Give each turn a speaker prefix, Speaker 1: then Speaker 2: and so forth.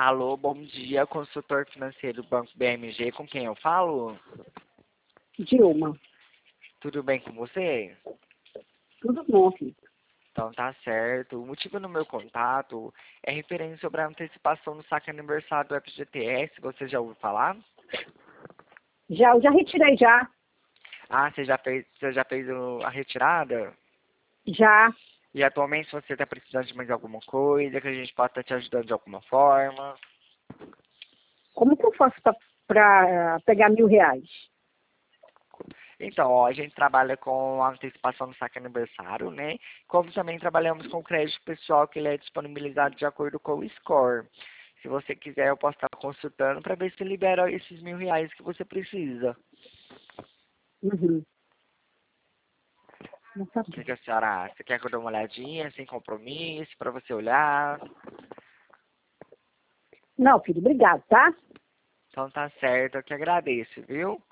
Speaker 1: Alô, bom dia, consultor financeiro do Banco BMG, com quem eu falo?
Speaker 2: Dilma,
Speaker 1: Tudo bem com você?
Speaker 2: tudo bom, filho?
Speaker 1: Então tá certo. O motivo do meu contato é referente sobre a antecipação do saque aniversário do FGTS. Você já ouviu falar?
Speaker 2: Eu já retirei já.
Speaker 1: Ah, você já fez a retirada?
Speaker 2: Já.
Speaker 1: E atualmente você está precisando de mais alguma coisa, que a gente possa estar te ajudando de alguma forma?
Speaker 2: Como que eu faço para pegar R$ 1.000?
Speaker 1: Então, ó, a gente trabalha com a antecipação do saque aniversário, né? Como também trabalhamos com crédito pessoal, que ele é disponibilizado de acordo com o score. Se você quiser, eu posso estar consultando para ver se libera esses R$ 1.000 que você precisa.
Speaker 2: Uhum. Não
Speaker 1: O que
Speaker 2: sabia.
Speaker 1: que a senhora acha? Você quer que eu dê uma olhadinha, sem compromisso, para você olhar?
Speaker 2: Não, filho, obrigado, tá?
Speaker 1: Então tá certo, eu que agradeço, viu?